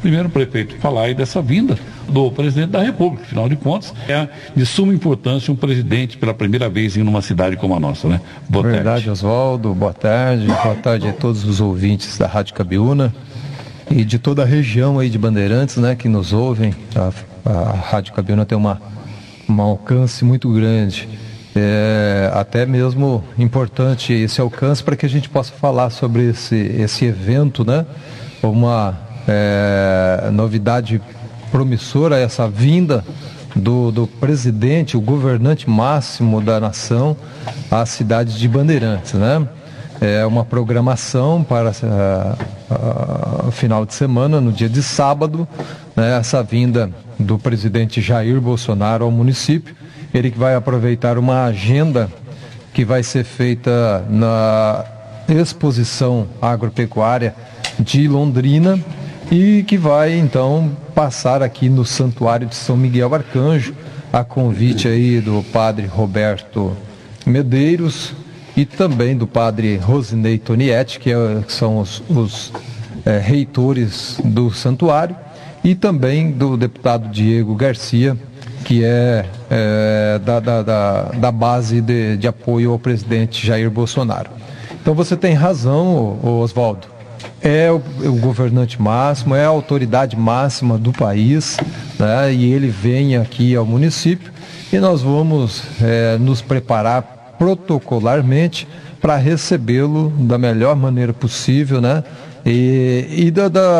primeiro o prefeito falar aí dessa vinda do presidente da República. Afinal de contas, é de suma importância um presidente pela primeira vez em uma cidade como a nossa, né? Boa tarde, Oswaldo. Boa tarde a todos os ouvintes da Rádio Cabiúna e de toda a região aí de Bandeirantes, né, que nos ouvem. A Rádio Cabiúna tem um alcance muito grande. Até mesmo importante esse alcance para que a gente possa falar sobre esse evento, né? Uma novidade promissora, essa vinda do presidente, o governante máximo da nação, à cidade de Bandeirantes, né? É uma programação para o final de semana, no dia de sábado, né? Essa vinda do presidente Jair Bolsonaro ao município. Ele que vai aproveitar uma agenda que vai ser feita na Exposição Agropecuária de Londrina e que vai então passar aqui no Santuário de São Miguel Arcanjo, a convite aí do padre Roberto Medeiros e também do padre Rosinei Tonietti, que são os reitores do santuário, e também do deputado Diego Garcia, que é da base de apoio ao presidente Jair Bolsonaro. Então você tem razão, Oswaldo. É o governante máximo, é a autoridade máxima do país, né? E ele vem aqui ao município e nós vamos nos preparar protocolarmente para recebê-lo da melhor maneira possível, né? E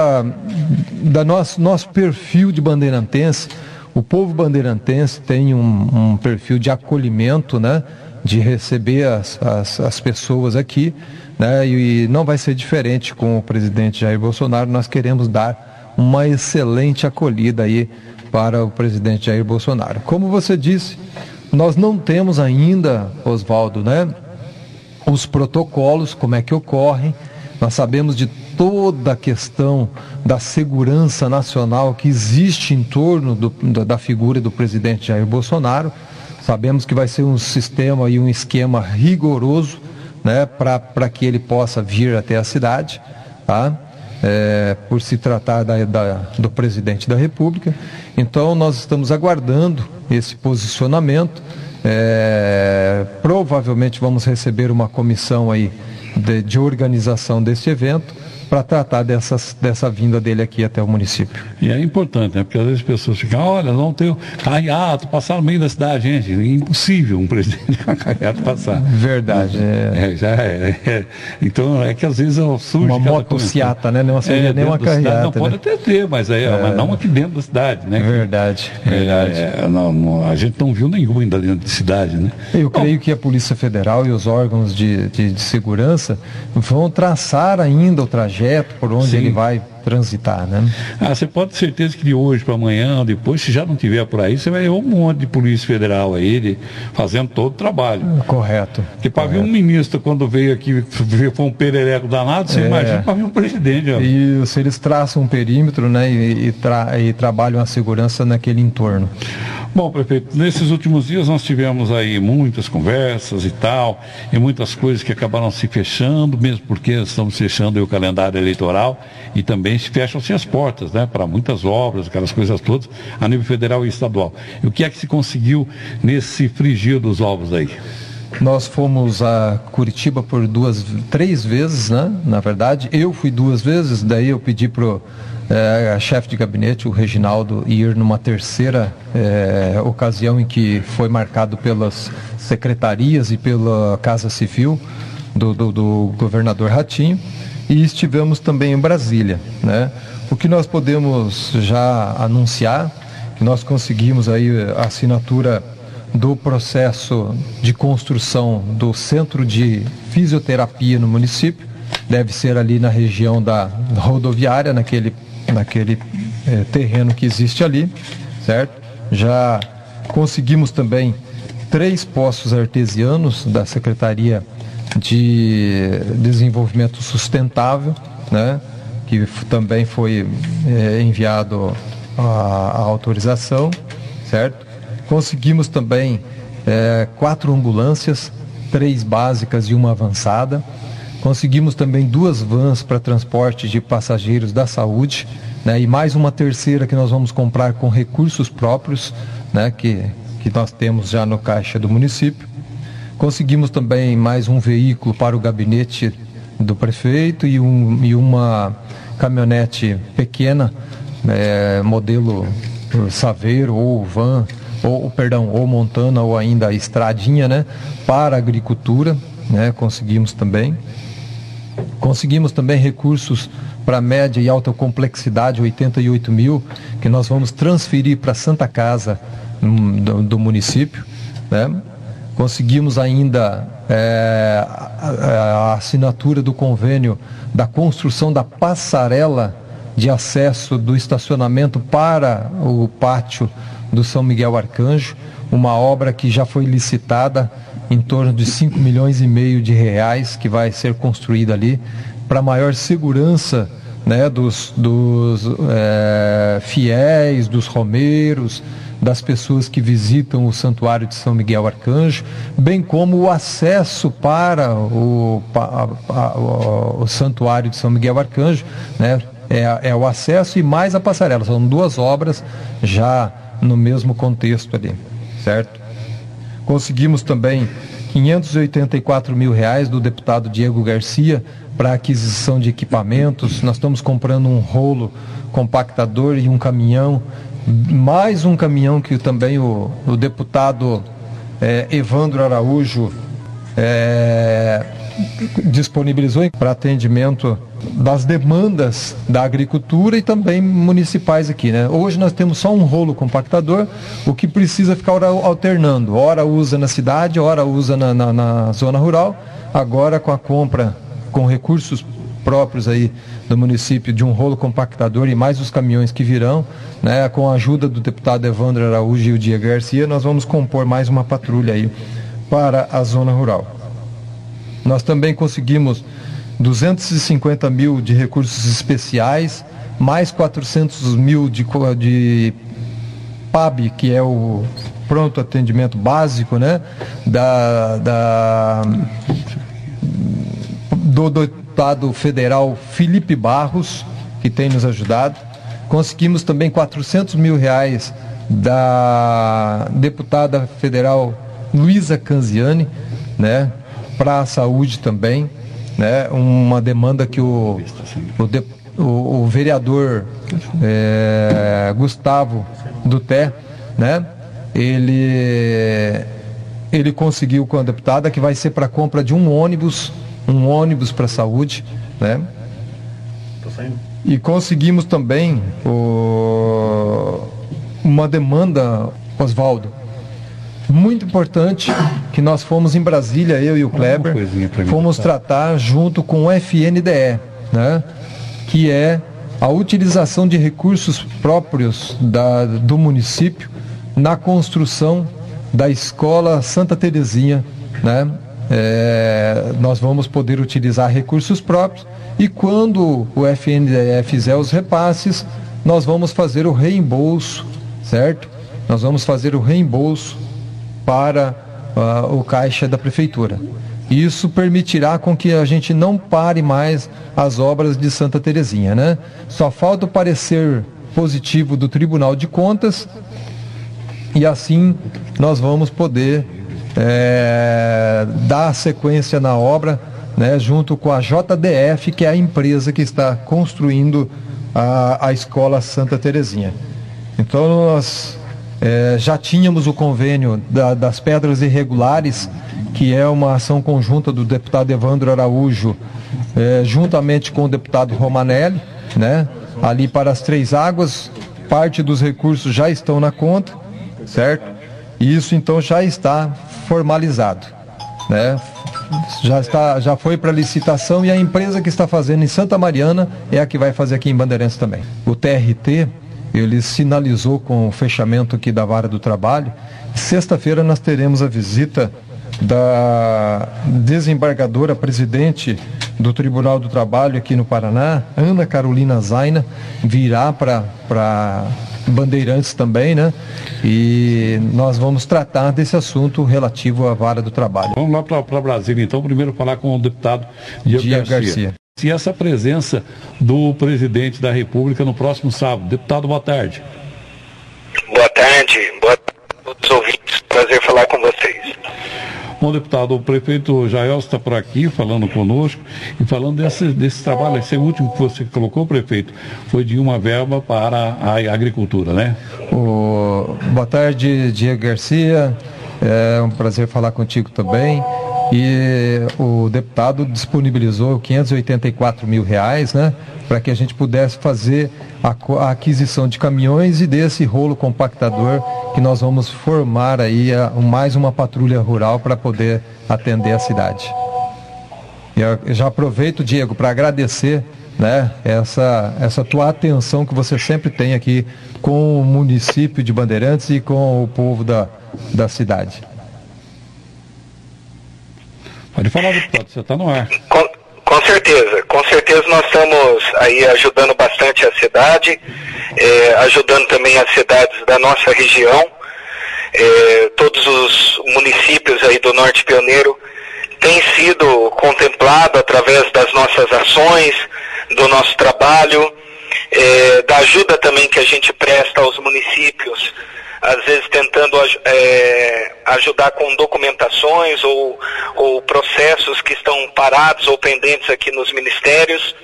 nosso perfil de bandeirantense. O povo bandeirantense tem um perfil de acolhimento, né? De receber as pessoas aqui, né? E não vai ser diferente com o presidente Jair Bolsonaro. Nós queremos dar uma excelente acolhida aí para o presidente Jair Bolsonaro. Como você disse, nós não temos ainda, Oswaldo, né? Os protocolos, como é que ocorrem. Nós sabemos de toda a questão da segurança nacional que existe em torno da figura do presidente Jair Bolsonaro. Sabemos que vai ser um sistema e um esquema rigoroso, né, para que ele possa vir até a cidade, tá? Por se tratar do presidente da República. Então nós estamos aguardando esse posicionamento. Provavelmente vamos receber uma comissão aí de organização desse evento para tratar dessa vinda dele aqui até o município. E é importante, né? Porque às vezes as pessoas ficam, olha, não tem carreato, passar no meio da cidade, gente. É impossível um presidente com carreato passar. Verdade. Então é que às vezes surge uma motociata, né? Não seria nem uma carreata. Não, pode até ter, mas não aqui dentro da cidade, né? Verdade. A gente não viu nenhum ainda dentro de cidade, né? Eu creio que a Polícia Federal e os órgãos de segurança vão traçar ainda o trajeto por onde ele vai transitar, né? Você pode ter certeza que de hoje para amanhã, depois, se já não tiver por aí, você vai ver um monte de Polícia Federal aí fazendo todo o trabalho. Correto. Porque para vir um ministro, quando veio aqui, foi um perereco danado, você imagina para vir um presidente. E se eles traçam um perímetro, né, e trabalham a segurança naquele entorno. Bom, prefeito, nesses últimos dias nós tivemos aí muitas conversas e tal, e muitas coisas que acabaram se fechando, mesmo porque estamos fechando o calendário eleitoral e também se fecham-se as portas, né, para muitas obras, aquelas coisas todas, a nível federal e estadual. E o que é que se conseguiu nesse frigir dos ovos aí? Nós fomos a Curitiba por 3 vezes, né? Na verdade, eu fui 2 vezes, daí eu pedi pro chefe de gabinete, o Reginaldo, ir numa terceira ocasião em que foi marcado pelas secretarias e pela Casa Civil do governador Ratinho, e estivemos também em Brasília, né? O que nós podemos já anunciar, que nós conseguimos aí a assinatura do processo de construção do centro de fisioterapia no município. Deve ser ali na região da rodoviária, naquele terreno que existe ali, certo? Já conseguimos também 3 poços artesianos da Secretaria de Desenvolvimento Sustentável, né? Que também foi enviado a autorização, certo? Conseguimos também 4 ambulâncias, 3 básicas e 1 avançada. Conseguimos também 2 vans para transporte de passageiros da saúde, né, e mais uma terceira que nós vamos comprar com recursos próprios, né, que nós temos já no caixa do município. Conseguimos também mais um veículo para o gabinete do prefeito e uma caminhonete pequena, modelo Saveiro ou van, ou Montana, ou ainda a Estradinha, né, para a agricultura, né, conseguimos também recursos para média e alta complexidade, 88 mil, que nós vamos transferir para a Santa Casa do município, né. Conseguimos ainda a assinatura do convênio da construção da passarela de acesso do estacionamento para o pátio do São Miguel Arcanjo, uma obra que já foi licitada em torno de 5,5 milhões de reais, que vai ser construída ali para maior segurança, né, dos fiéis, dos romeiros, das pessoas que visitam o Santuário de São Miguel Arcanjo, bem como o acesso para o Santuário de São Miguel Arcanjo, né, é o acesso e mais a passarela. São duas obras já no mesmo contexto ali, certo? Conseguimos também 584 mil reais do deputado Diego Garcia para aquisição de equipamentos. Nós estamos comprando um rolo compactador e um caminhão, mais um caminhão que também o deputado Evandro Araújo disponibilizou para atendimento das demandas da agricultura e também municipais aqui, né? Hoje nós temos só um rolo compactador, o que precisa ficar alternando, ora usa na cidade, ora usa na zona rural. Agora, com a compra com recursos próprios aí do município de um rolo compactador e mais os caminhões que virão, né, com a ajuda do deputado Evandro Araújo e o Diego Garcia, nós vamos compor mais uma patrulha aí para a zona rural. Nós também conseguimos 250 mil de recursos especiais, mais 400 mil de PAB, que é o pronto atendimento básico, né, do deputado federal Felipe Barros, que tem nos ajudado. Conseguimos também 400 mil reais da deputada federal Luísa Canziani, né, para a saúde também, né, uma demanda que o vereador Gustavo Duté, né, ele conseguiu com a deputada, que vai ser para a compra de um ônibus para a saúde, né? E conseguimos também uma demanda, Oswaldo, muito importante, que nós fomos em Brasília, eu e o Kleber, fomos tratar junto com o FNDE, né, que é a utilização de recursos próprios do município na construção da escola Santa Terezinha, né? Nós vamos poder utilizar recursos próprios e quando o FNDE fizer os repasses, nós vamos fazer o reembolso, certo? Nós vamos fazer o reembolso para o caixa da prefeitura. Isso permitirá com que a gente não pare mais as obras de Santa Terezinha, né? Só falta o parecer positivo do Tribunal de Contas e assim nós vamos poder dar sequência na obra, né, junto com a JDF, que é a empresa que está construindo a escola Santa Terezinha. Então nós já tínhamos o convênio das pedras irregulares, que é uma ação conjunta do deputado Evandro Araújo, juntamente com o deputado Romanelli, né, ali para as Três Águas. Parte dos recursos já estão na conta, certo? E isso então já está formalizado, né? Já foi para licitação e a empresa que está fazendo em Santa Mariana é a que vai fazer aqui em Bandeirantes também. O TRT, ele sinalizou com o fechamento aqui da Vara do Trabalho. Sexta-feira nós teremos a visita da desembargadora presidente do Tribunal do Trabalho aqui no Paraná, Ana Carolina Zaina, virá para Bandeirantes também, né? E nós vamos tratar desse assunto relativo à Vara do Trabalho. Vamos lá para Brasília, então, primeiro falar com o deputado Diego Garcia. E essa presença do presidente da República no próximo sábado. Deputado, boa tarde. Boa tarde a todos os ouvintes. Prazer falar com vocês. Bom, deputado, o prefeito Jael está por aqui falando conosco e falando desse trabalho. Esse último que você colocou, prefeito, foi de uma verba para a agricultura, né? Boa tarde, Diego Garcia. É um prazer falar contigo também. E o deputado disponibilizou R$584 mil, né, para que a gente pudesse fazer a aquisição de caminhões e desse rolo compactador que nós vamos formar aí mais uma patrulha rural para poder atender a cidade. Eu já aproveito, Diego, para agradecer, né, essa tua atenção que você sempre tem aqui com o município de Bandeirantes e com o povo da cidade. Pode falar, deputado, você está no ar. Com certeza nós estamos aí ajudando bastante a cidade, ajudando também as cidades da nossa região. Todos os municípios aí do Norte Pioneiro têm sido contemplados através das nossas ações, do nosso trabalho, da ajuda também que a gente presta aos municípios, às vezes tentando ajudar com documentações ou processos que estão parados ou pendentes aqui nos ministérios.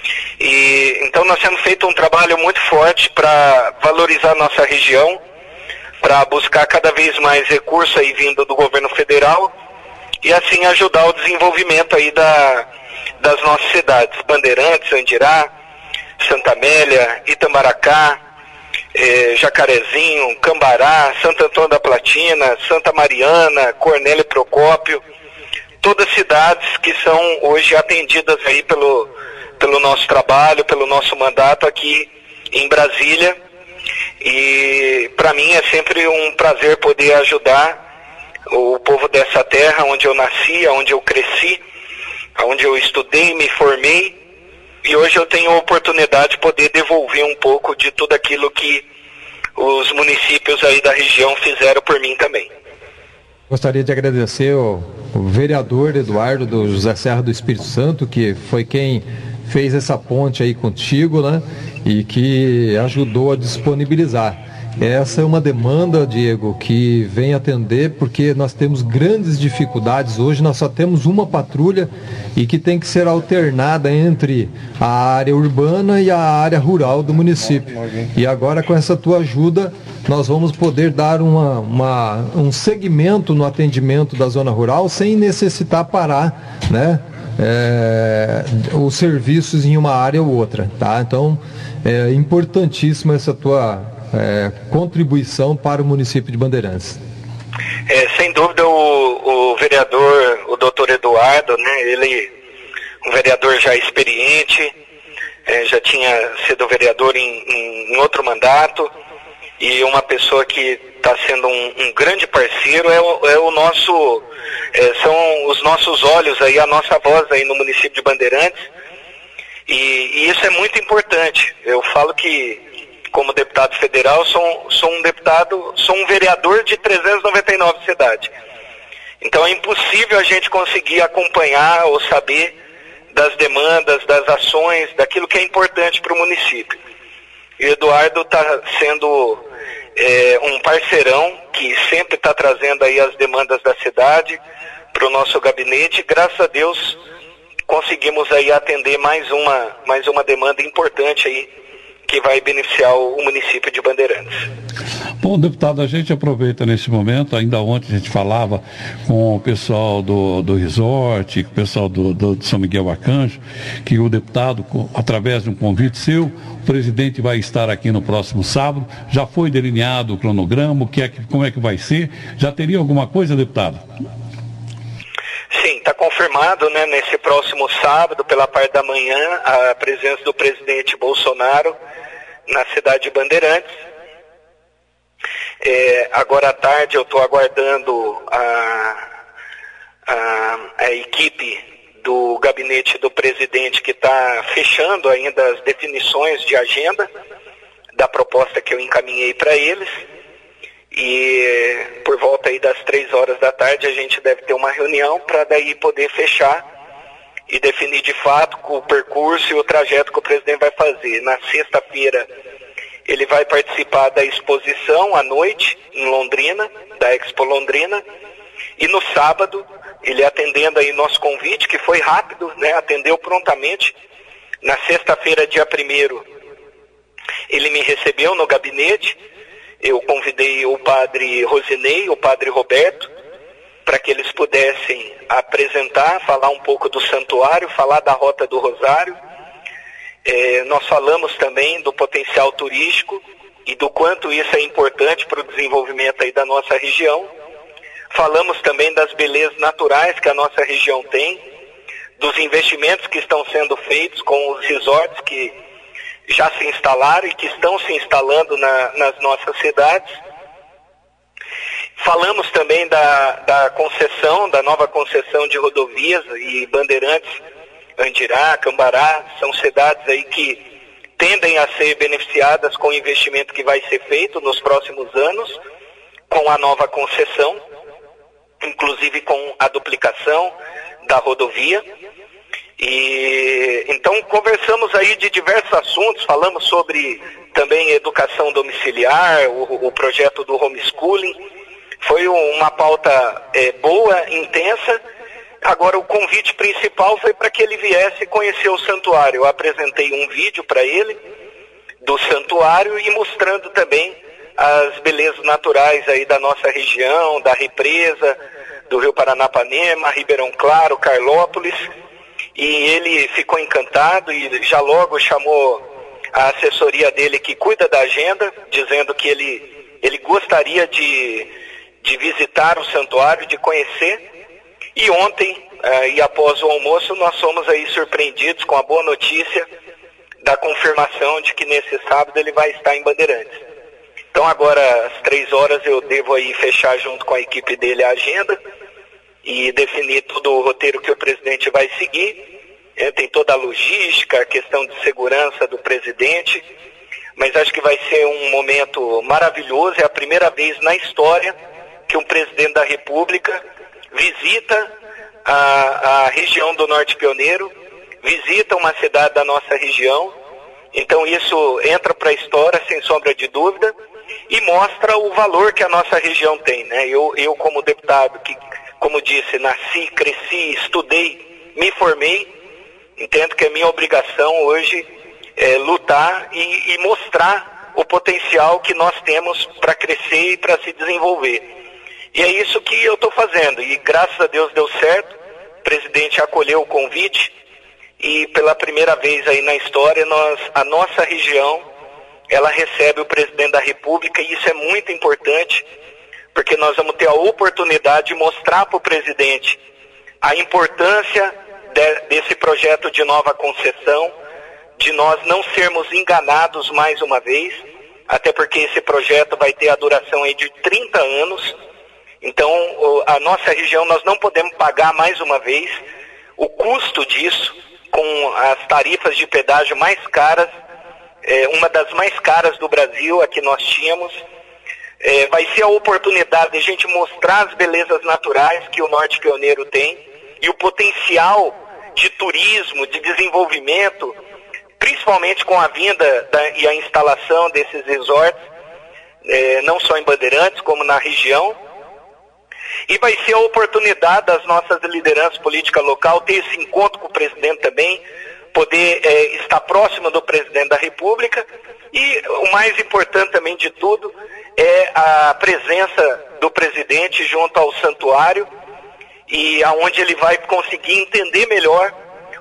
E então nós temos feito um trabalho muito forte para valorizar nossa região, para buscar cada vez mais recursos aí vindo do governo federal e assim ajudar o desenvolvimento aí das nossas cidades, Bandeirantes, Andirá, Santa Amélia, Itamaracá, Jacarezinho, Cambará, Santo Antônio da Platina, Santa Mariana, Cornélio Procópio, todas cidades que são hoje atendidas aí pelo nosso trabalho, pelo nosso mandato aqui em Brasília. E para mim é sempre um prazer poder ajudar o povo dessa terra, onde eu nasci, onde eu cresci, onde eu estudei, me formei. E hoje eu tenho a oportunidade de poder devolver um pouco de tudo aquilo que os municípios aí da região fizeram por mim também. Gostaria de agradecer o vereador Eduardo do José Serra do Espírito Santo, que foi quem fez essa ponte aí contigo, né? E que ajudou a disponibilizar. Essa é uma demanda, Diego, que vem atender porque nós temos grandes dificuldades. Hoje nós só temos uma patrulha e que tem que ser alternada entre a área urbana e a área rural do município. E agora, com essa tua ajuda, nós vamos poder dar um segmento no atendimento da zona rural sem necessitar parar, né, os serviços em uma área ou outra, tá? Então, é importantíssima essa tua contribuição para o município de Bandeirantes. Sem dúvida o vereador, o doutor Eduardo, né, ele um vereador já experiente, já tinha sido vereador em outro mandato e uma pessoa que está sendo um grande parceiro, o nosso, são os nossos olhos aí, a nossa voz aí no município de Bandeirantes, e isso é muito importante. Eu falo que como deputado federal, sou um vereador de 399 cidades. Então é impossível a gente conseguir acompanhar ou saber das demandas, das ações, daquilo que é importante para o município. E o Eduardo está sendo um parceirão que sempre está trazendo aí as demandas da cidade para o nosso gabinete. Graças a Deus conseguimos aí atender mais uma demanda importante aí, que vai beneficiar o município de Bandeirantes. Bom, deputado, a gente aproveita nesse momento, ainda ontem a gente falava com o pessoal do resort, com o pessoal do São Miguel Arcanjo, que o deputado, através de um convite seu, o presidente vai estar aqui no próximo sábado. Já foi delineado o cronograma, como é que vai ser? Já teria alguma coisa, deputado? Sim, está confirmado, né, nesse próximo sábado, pela parte da manhã, a presença do presidente Bolsonaro na cidade de Bandeirantes. Agora à tarde eu estou aguardando a equipe do gabinete do presidente, que está fechando ainda as definições de agenda da proposta que eu encaminhei para eles. E por volta aí das 3 horas da tarde a gente deve ter uma reunião para daí poder fechar e definir de fato o percurso e o trajeto que o presidente vai fazer. Na sexta-feira ele vai participar da exposição à noite em Londrina, da Expo Londrina, e no sábado, ele atendendo aí nosso convite, que foi rápido, né, atendeu prontamente. Na sexta-feira, dia 1º, ele me recebeu no gabinete, eu convidei o padre Rosinei, o padre Roberto, para que eles pudessem apresentar, falar um pouco do santuário, falar da Rota do Rosário. Nós falamos também do potencial turístico e do quanto isso é importante para o desenvolvimento aí da nossa região. Falamos também das belezas naturais que a nossa região tem, dos investimentos que estão sendo feitos com os resorts que já se instalaram e que estão se instalando nas nossas cidades. Falamos também da concessão, da nova concessão de rodovias e Bandeirantes, Andirá, Cambará, são cidades aí que tendem a ser beneficiadas com o investimento que vai ser feito nos próximos anos, com a nova concessão, inclusive com a duplicação da rodovia. E então conversamos aí de diversos assuntos, falamos sobre também educação domiciliar, o projeto do homeschooling. Foi uma pauta boa, intensa. Agora o convite principal foi para que ele viesse conhecer o santuário. Eu apresentei um vídeo para ele do santuário e mostrando também as belezas naturais aí da nossa região, da represa, do Rio Paranapanema, Ribeirão Claro, Carlópolis. E ele ficou encantado e já logo chamou a assessoria dele que cuida da agenda, dizendo que ele gostaria de visitar o santuário, de conhecer. E ontem, e após o almoço, nós fomos aí surpreendidos com a boa notícia da confirmação de que nesse sábado ele vai estar em Bandeirantes. Então agora, às 3 horas, eu devo aí fechar junto com a equipe dele a agenda e definir todo o roteiro que o presidente vai seguir. Tem toda a logística, a questão de segurança do presidente, mas acho que vai ser um momento maravilhoso. É a primeira vez na história que um presidente da República visita a região do Norte Pioneiro, visita uma cidade da nossa região. Então isso entra para a história, sem sombra de dúvida, e mostra o valor que a nossa região tem, né? Eu como deputado, que, como disse, nasci, cresci, estudei, me formei, entendo que é minha obrigação hoje lutar e mostrar o potencial que nós temos para crescer e para se desenvolver. E é isso que eu estou fazendo, e graças a Deus deu certo. O presidente acolheu o convite e pela primeira vez aí na história, a nossa região, ela recebe o presidente da República, e isso é muito importante, porque nós vamos ter a oportunidade de mostrar para o presidente a importância desse projeto de nova concessão, de nós não sermos enganados mais uma vez, até porque esse projeto vai ter a duração aí de 30 anos, então a nossa região nós não podemos pagar mais uma vez o custo disso, com as tarifas de pedágio mais caras, uma das mais caras do Brasil, a que nós tínhamos. Vai ser a oportunidade de a gente mostrar as belezas naturais que o Norte Pioneiro tem e o potencial de turismo, de desenvolvimento, principalmente com a vinda e a instalação desses resorts, não só em Bandeirantes, como na região. E vai ser a oportunidade das nossas lideranças políticas locais ter esse encontro com o presidente também, poder estar próximo do presidente da República, e o mais importante também de tudo é a presença do presidente junto ao santuário, e aonde ele vai conseguir entender melhor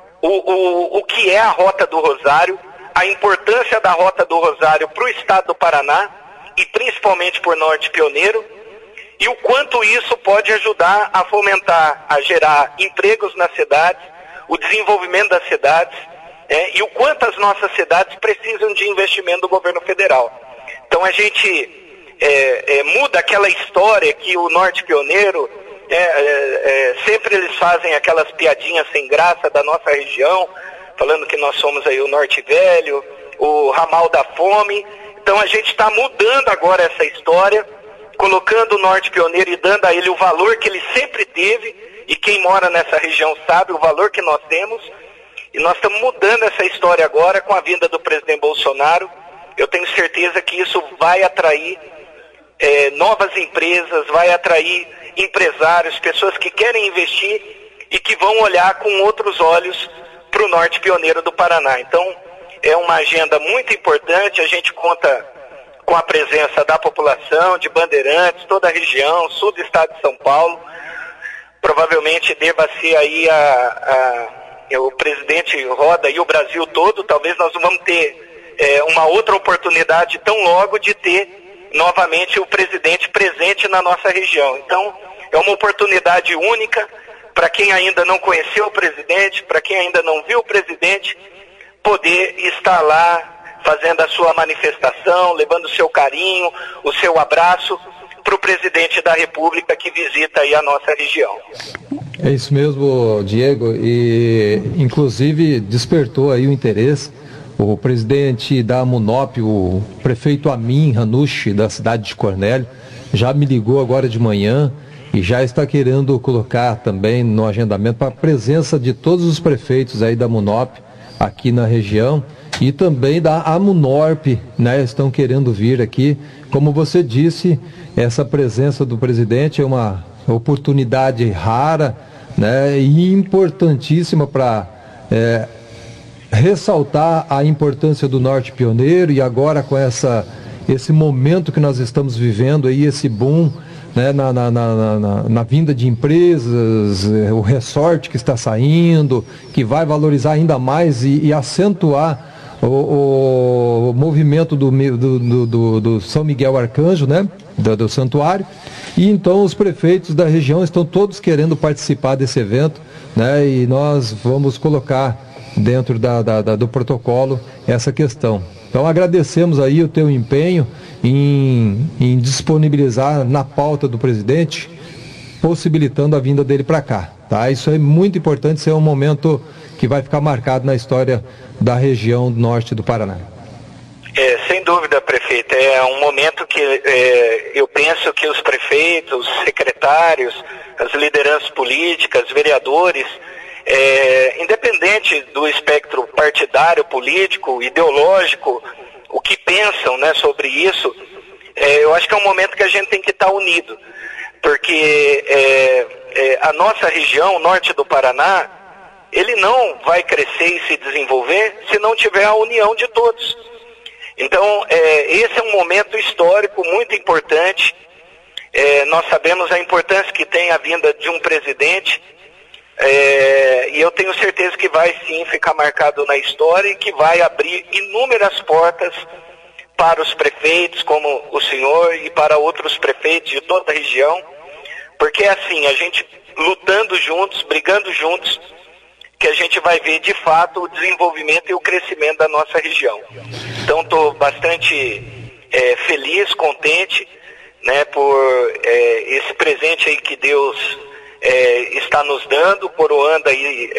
o que é a Rota do Rosário, a importância da Rota do Rosário para o estado do Paraná e principalmente por Norte Pioneiro, e o quanto isso pode ajudar a fomentar, a gerar empregos nas cidades, o desenvolvimento das cidades, e o quanto as nossas cidades precisam de investimento do governo federal. Então a gente muda aquela história que o Norte Pioneiro, sempre eles fazem aquelas piadinhas sem graça da nossa região, falando que nós somos aí o Norte Velho, o ramal da fome. Então a gente está mudando agora essa história, colocando o Norte Pioneiro e dando a ele o valor que ele sempre teve, e quem mora nessa região sabe o valor que nós temos, e nós estamos mudando essa história agora com a vinda do presidente Bolsonaro. Eu tenho certeza que isso vai atrair novas empresas, vai atrair empresários, pessoas que querem investir e que vão olhar com outros olhos para o norte pioneiro do Paraná. Então, é uma agenda muito importante. A gente conta com a presença da população, de Bandeirantes, toda a região, sul do estado de São Paulo. Provavelmente deva ser aí o presidente roda aí o Brasil todo. Talvez nós não vamos ter uma outra oportunidade tão logo de ter novamente o presidente presente na nossa região. Então, é uma oportunidade única para quem ainda não conheceu o presidente, para quem ainda não viu o presidente, poder estar lá fazendo a sua manifestação, levando o seu carinho, o seu abraço para o presidente da República que visita aí a nossa região. É isso mesmo, Diego, e inclusive despertou aí o interesse. O presidente da Munop, o prefeito Amin Hanushi, da cidade de Cornélio, já me ligou agora de manhã e já está querendo colocar também no agendamento para a presença de todos os prefeitos aí da Munop aqui na região e também da Amunorp, né, estão querendo vir aqui. Como você disse, essa presença do presidente é uma oportunidade rara, né, e importantíssima para ressaltar a importância do Norte Pioneiro, e agora com esse momento que nós estamos vivendo aí, esse boom, né, na vinda de empresas, o resort que está saindo, que vai valorizar ainda mais e acentuar o movimento do São Miguel Arcanjo, né, do santuário. E então os prefeitos da região estão todos querendo participar desse evento, né, e nós vamos colocar dentro do protocolo essa questão. Então agradecemos aí o teu empenho em disponibilizar na pauta do presidente, possibilitando a vinda dele para cá, tá? Isso é muito importante, isso é um momento que vai ficar marcado na história da região norte do Paraná. Sem dúvida, prefeito, é um momento que eu penso que os prefeitos, os secretários, as lideranças políticas, vereadores, independente do espectro partidário, político, ideológico, o que pensam, né, sobre isso, eu acho que é um momento que a gente tem que estar unido, porque a nossa região, o norte do Paraná, ele não vai crescer e se desenvolver se não tiver a união de todos. Então, esse é um momento histórico muito importante. Nós sabemos a importância que tem a vinda de um presidente, e eu tenho certeza que vai sim ficar marcado na história e que vai abrir inúmeras portas para os prefeitos como o senhor e para outros prefeitos de toda a região, porque é assim, a gente lutando juntos, brigando juntos, que a gente vai ver de fato o desenvolvimento e o crescimento da nossa região. Então estou bastante feliz, contente, né, por esse presente aí que Deus está nos dando, coroando aí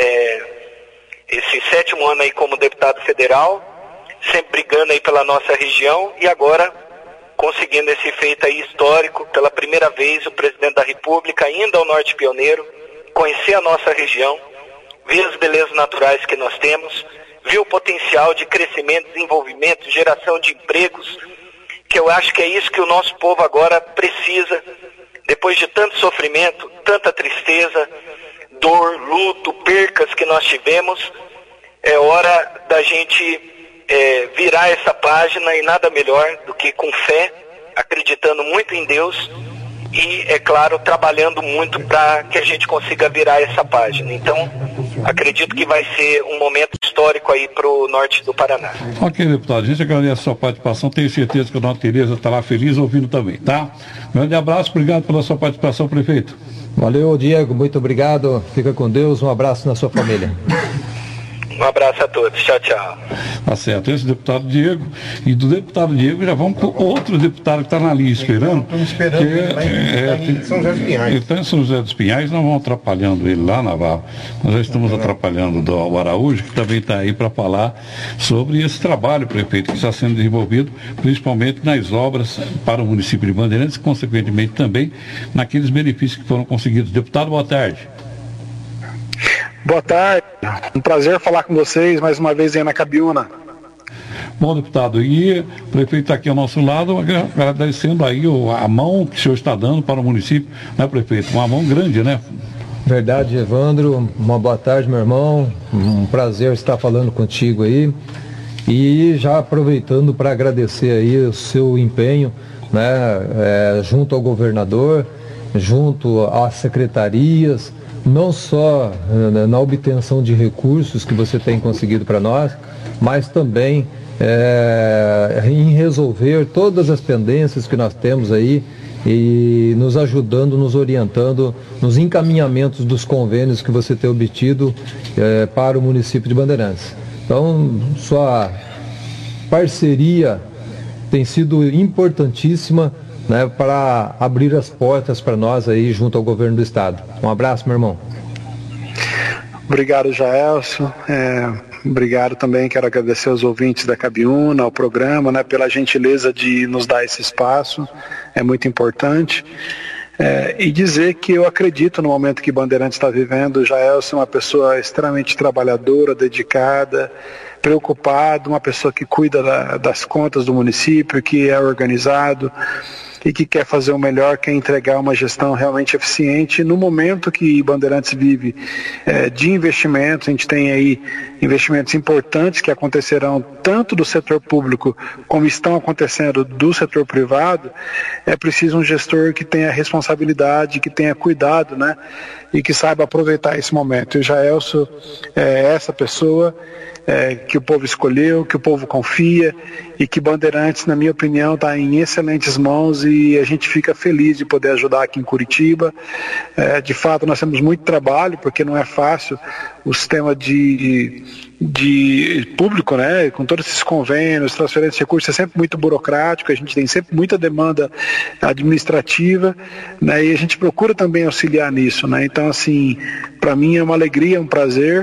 esse 7º ano aí como deputado federal, sempre brigando aí pela nossa região, e agora conseguindo esse feito aí histórico, pela primeira vez o presidente da República indo ao Norte Pioneiro, conhecer a nossa região, ver as belezas naturais que nós temos, ver o potencial de crescimento, desenvolvimento, geração de empregos, que eu acho que é isso que o nosso povo agora precisa, depois de tanto sofrimento, tanta tristeza, dor, luto, percas que nós tivemos. É hora da gente virar essa página, e nada melhor do que com fé, acreditando muito em Deus e, é claro, trabalhando muito para que a gente consiga virar essa página. Então, acredito que vai ser um momento histórico aí para o norte do Paraná. Ok, deputado, a gente agradece a sua participação, tenho certeza que a dona Tereza estará feliz ouvindo também, tá? Grande abraço, obrigado pela sua participação, prefeito. Valeu, Diego, muito obrigado, fica com Deus, um abraço na sua família. Um abraço a todos. Tchau, tchau. Tá certo. Esse deputado Diego. E do deputado Diego já vamos para outro deputado que está na linha esperando. Estamos esperando ele em São José dos Pinhais. Ele está em São José dos Pinhais, nós vamos atrapalhando ele lá na Navarro. Nós já estamos atrapalhando o Araújo, que também está aí para falar sobre esse trabalho, prefeito, que está sendo desenvolvido, principalmente nas obras para o município de Bandeirantes, e, consequentemente, também naqueles benefícios que foram conseguidos. Deputado, boa tarde. Boa tarde, um prazer falar com vocês mais uma vez aí na Cabiúna. Bom, deputado, e o prefeito está aqui ao nosso lado, agradecendo aí a mão que o senhor está dando para o município, né, prefeito? Uma mão grande, né? Verdade, Evandro. Uma boa tarde, meu irmão. Um prazer estar falando contigo aí. E já aproveitando para agradecer aí o seu empenho, né, junto ao governador, junto às secretarias, não só na obtenção de recursos que você tem conseguido para nós, mas também em resolver todas as pendências que nós temos aí e nos ajudando, nos orientando nos encaminhamentos dos convênios que você tem obtido para o município de Bandeirantes. Então, sua parceria tem sido importantíssima, né, para abrir as portas para nós aí junto ao governo do estado. Um abraço, meu irmão. Obrigado, Jaelson. Obrigado também, quero agradecer aos ouvintes da Cabiúna, ao programa, né, pela gentileza de nos dar esse espaço, é muito importante. E dizer que eu acredito no momento que Bandeirantes está vivendo. Jaelson é uma pessoa extremamente trabalhadora, dedicada, preocupada, uma pessoa que cuida das contas do município, que é organizado e que quer fazer o melhor, quer entregar uma gestão realmente eficiente. No momento que Bandeirantes vive de investimentos, a gente tem aí investimentos importantes que acontecerão tanto do setor público como estão acontecendo do setor privado. É preciso um gestor que tenha responsabilidade, que tenha cuidado, né, e que saiba aproveitar esse momento. E o Jaelson é essa pessoa que o povo escolheu, que o povo confia, e que Bandeirantes, na minha opinião, está em excelentes mãos e a gente fica feliz de poder ajudar aqui em Curitiba. De fato, nós temos muito trabalho, porque não é fácil o sistema de público, né, com todos esses convênios, transferência de recursos, é sempre muito burocrático, a gente tem sempre muita demanda administrativa, né, e a gente procura também auxiliar nisso, né. Então, assim, para mim é uma alegria, um prazer,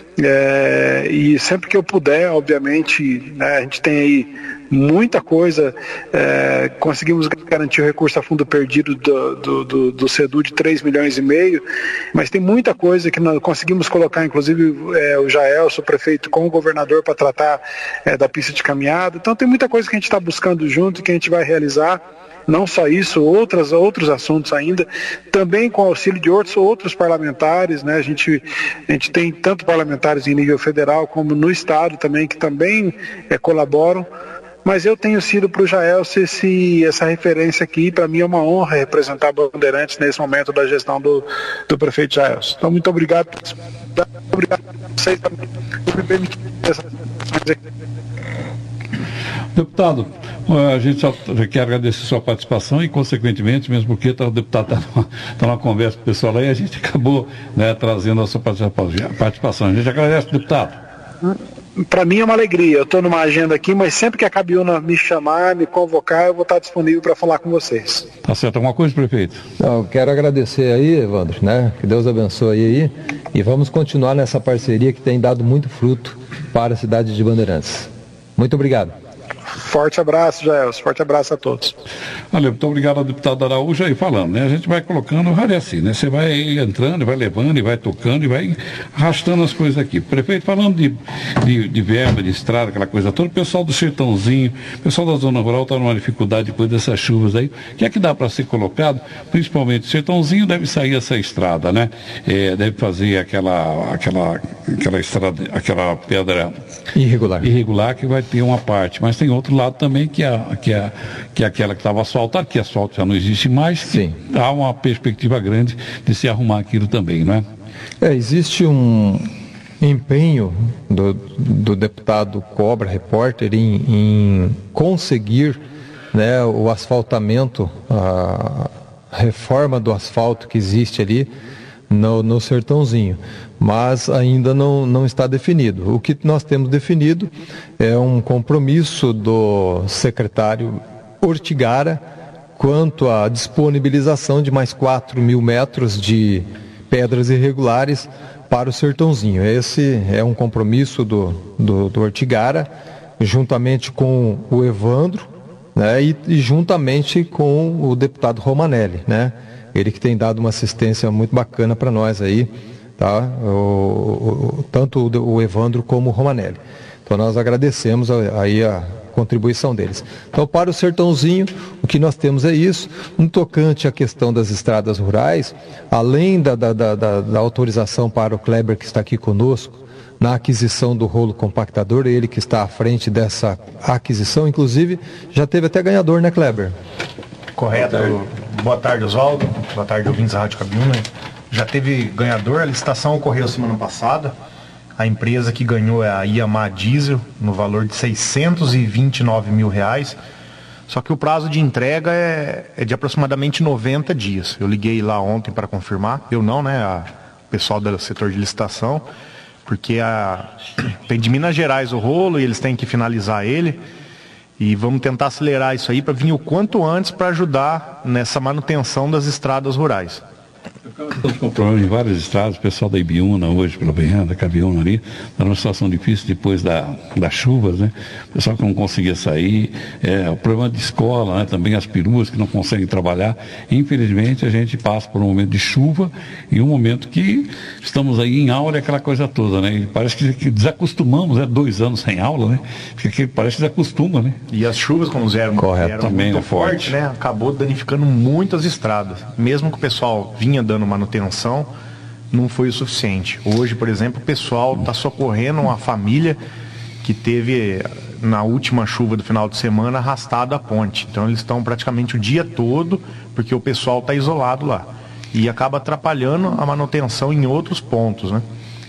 e sempre que eu puder, obviamente, né, a gente tem aí muita coisa, conseguimos garantir o recurso a fundo perdido do CEDU de 3,5 milhões, mas tem muita coisa que nós conseguimos colocar, inclusive o Jaelson, o prefeito, com o governador para tratar da pista de caminhada. Então tem muita coisa que a gente está buscando junto e que a gente vai realizar. Não só isso, outros assuntos ainda, também com auxílio de outros parlamentares, né? A gente tem tanto parlamentares em nível federal como no estado também, que também colaboram. Mas eu tenho sido para o Jaelson essa referência aqui. Para mim é uma honra representar Bandeirantes nesse momento da gestão do prefeito Jaelson. Então, muito obrigado. Obrigado a vocês também por me permitir essas reflexões aqui. Deputado, a gente só quer agradecer a sua participação e, consequentemente, mesmo porque o deputado está numa conversa com o pessoal aí, a gente acabou, né, trazendo a sua participação. A gente agradece, deputado. Para mim é uma alegria. Eu estou numa agenda aqui, mas sempre que a Cabiúna me chamar, me convocar, eu vou estar disponível para falar com vocês. Tá certo. Alguma coisa, prefeito? Eu quero agradecer aí, Evandro, né? Que Deus abençoe aí. E vamos continuar nessa parceria que tem dado muito fruto para a cidade de Bandeirantes. Muito obrigado. Forte abraço, Jaelson. Forte abraço a todos. Olha, muito obrigado ao deputado Araújo aí falando, né? A gente vai colocando o rádio assim, né? Você vai entrando, vai levando, e vai tocando, e vai arrastando as coisas aqui. Prefeito, falando de verba, de estrada, aquela coisa toda, o pessoal do Sertãozinho, o pessoal da zona rural está numa dificuldade depois dessas chuvas aí. O que é que dá para ser colocado? Principalmente o Sertãozinho deve sair essa estrada, né? Deve fazer aquela estrada, aquela pedra irregular que vai ter uma parte, mas tem outro lado também que é aquela que estava asfaltada, que asfalto já não existe mais. Sim. Há uma perspectiva grande de se arrumar aquilo também, não é? Existe um empenho do deputado Cobra, repórter, em conseguir, né, o asfaltamento, a reforma do asfalto que existe ali no Sertãozinho, mas ainda não está definido. O que nós temos definido é um compromisso do secretário Ortigara quanto à disponibilização de mais 4.000 metros de pedras irregulares para o Sertãozinho. Esse é um compromisso do Ortigara, juntamente com o Evandro, né, e juntamente com o deputado Romanelli, né? Ele que tem dado uma assistência muito bacana para nós aí, tá? Tanto o Evandro como o Romanelli. Então nós agradecemos aí a contribuição deles. Então, para o Sertãozinho, o que nós temos é isso. No tocante à questão das estradas rurais, além da autorização para o Kleber, que está aqui conosco, na aquisição do rolo compactador, ele que está à frente dessa aquisição, inclusive já teve até ganhador, né, Kleber? Correto. Boa tarde, Oswaldo. Boa tarde, ouvintes da Rádio Cabiúna. Já teve ganhador, a licitação ocorreu semana passada. A empresa que ganhou é a Iamar Diesel, no valor de R$629 mil. Só que o prazo de entrega é de aproximadamente 90 dias. Eu liguei lá ontem para confirmar. Eu não, né? O pessoal do setor de licitação. Porque tem de Minas Gerais o rolo e eles têm que finalizar ele. E vamos tentar acelerar isso aí para vir o quanto antes para ajudar nessa manutenção das estradas rurais. Estamos com problemas em várias estradas, o pessoal da Ibiúna hoje, pela BR, da Cabiúna ali, está numa situação difícil depois das chuvas, né? O pessoal que não conseguia sair, o problema de escola, né? Também as peruas que não conseguem trabalhar. Infelizmente a gente passa por um momento de chuva e um momento que estamos aí em aula e aquela coisa toda, né? E parece que desacostumamos, 2 anos sem aula, né? Porque parece que desacostuma, né? E as chuvas, como vieram também muito forte, né? Acabou danificando muitas estradas. Mesmo que o pessoal vinha dando manutenção, não foi o suficiente. Hoje, por exemplo, o pessoal está socorrendo uma família que teve, na última chuva do final de semana, arrastado a ponte. Então eles estão praticamente o dia todo, porque o pessoal está isolado lá. E acaba atrapalhando a manutenção em outros pontos, né?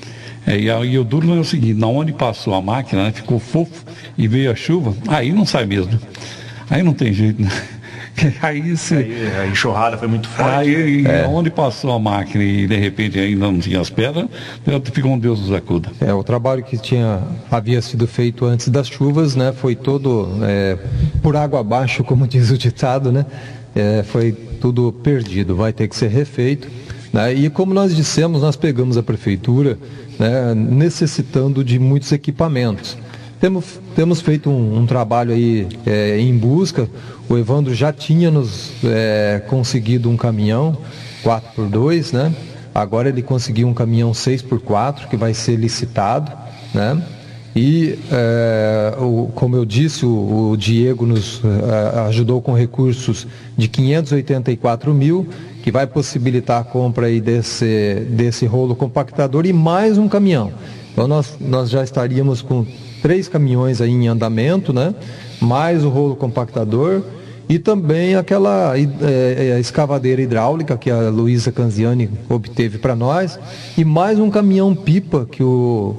E o duro é o seguinte, na onde passou a máquina, né, ficou fofo e veio a chuva, aí não sai mesmo. Aí não tem jeito, né? Aí a enxurrada foi muito forte. Aí onde passou a máquina e de repente ainda não tinha as pedras, ficou um Deus nos acuda. O trabalho que havia sido feito antes das chuvas, né, foi todo por água abaixo, como diz o ditado, né? Foi tudo perdido, vai ter que ser refeito, né? E como nós dissemos, nós pegamos a prefeitura, né, necessitando de muitos equipamentos. Temos feito um trabalho aí em busca. O Evandro já tinha nos conseguido um caminhão 4x2, né? Agora ele conseguiu um caminhão 6x4 que vai ser licitado, né? E como eu disse, o Diego nos ajudou com recursos de 584 mil, que vai possibilitar a compra aí desse rolo compactador e mais um caminhão. Então nós já estaríamos com 3 caminhões aí em andamento, né? Mais o rolo compactador e também aquela escavadeira hidráulica que a Luísa Canziani obteve para nós e mais um caminhão pipa que o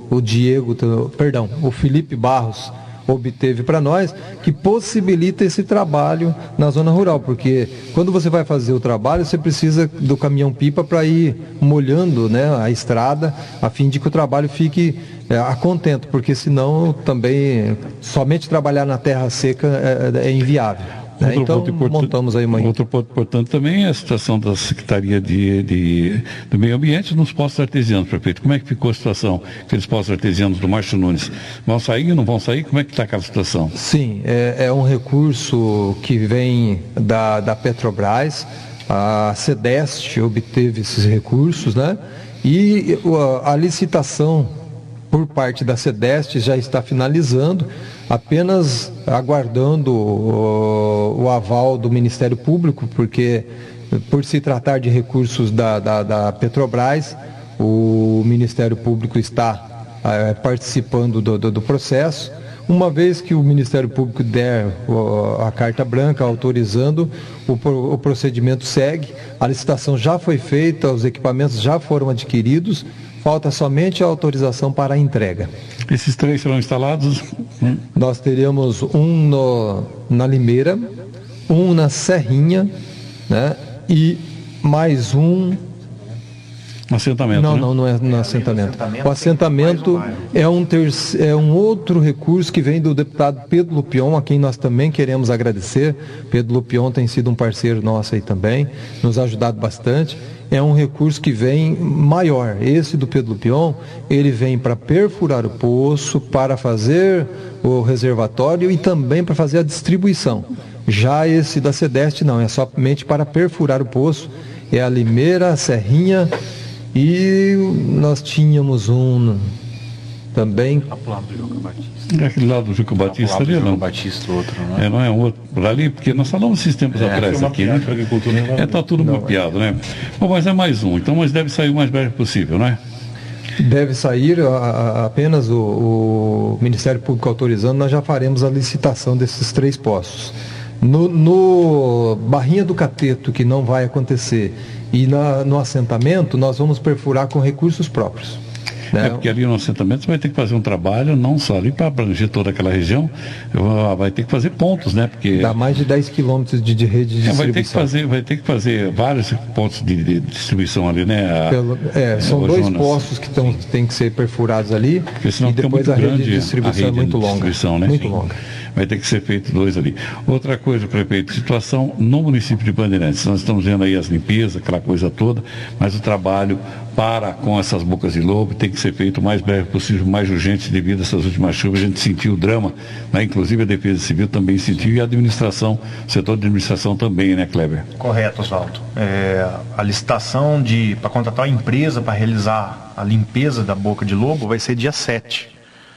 Felipe Barros obteve para nós, que possibilita esse trabalho na zona rural, porque quando você vai fazer o trabalho, você precisa do caminhão pipa para ir molhando, né, a estrada, a fim de que o trabalho fique a contento, porque senão também somente trabalhar na terra seca é inviável. Então montamos aí uma... Outro ponto importante também é a situação da Secretaria do Meio Ambiente nos postos artesianos, prefeito. Como é que ficou a situação aqueles postos artesianos do Márcio Nunes? Vão sair ou não vão sair? Como é que está aquela situação? Sim, é um recurso que vem da Petrobras. A Cedeste obteve esses recursos, né? E a licitação por parte da Cedeste já está finalizando, apenas aguardando o aval do Ministério Público, porque por se tratar de recursos da Petrobras, o Ministério Público está participando do processo. Uma vez que o Ministério Público der a carta branca autorizando, o procedimento segue, a licitação já foi feita, os equipamentos já foram adquiridos, falta somente a autorização para a entrega. Esses 3 serão instalados? Nós teríamos um na Limeira, um na Serrinha, né? E mais um... Assentamento, não é no assentamento. O assentamento é um outro recurso que vem do deputado Pedro Lupion, a quem nós também queremos agradecer. Pedro Lupion tem sido um parceiro nosso aí também, nos ajudado bastante. É um recurso que vem maior. Esse do Pedro Lupion, ele vem para perfurar o poço, para fazer o reservatório e também para fazer a distribuição. Já esse da Cedeste não, é somente para perfurar o poço. É a Limeira, a Serrinha E nós tínhamos um também. Aquele lado do Juca Batista ali, não? Batista, outro, né? Não é um outro por ali, porque nós falamos esses tempos atrás aqui, né? Tá tudo mapeado, né? Bom, mas é mais um, então, mas deve sair o mais breve possível, não é? Deve sair apenas o Ministério Público autorizando, nós já faremos a licitação desses 3 poços. No Barrinha do Cateto, que não vai acontecer, e no assentamento, nós vamos perfurar com recursos próprios. Né? Porque ali no assentamento você vai ter que fazer um trabalho, não só ali para abranger toda aquela região, vai ter que fazer pontos, né? Porque dá mais de 10 quilômetros de rede de distribuição. Vai ter que fazer vários pontos de distribuição ali, né? São 2 poços que têm que ser perfurados ali, e depois a rede de distribuição é muito longa. Né? Muito longa. Vai ter que ser feito 2 ali. Outra coisa, prefeito, situação no município de Bandeirantes. Nós estamos vendo aí as limpezas, aquela coisa toda, mas o trabalho com essas bocas de lobo tem que ser feito o mais breve possível, mais urgente, devido a essas últimas chuvas. A gente sentiu o drama, né? Inclusive a Defesa Civil também sentiu, e a administração, o setor de administração também, né, Kleber? Correto, Oswaldo. A licitação para contratar uma empresa para realizar a limpeza da boca de lobo vai ser dia 7.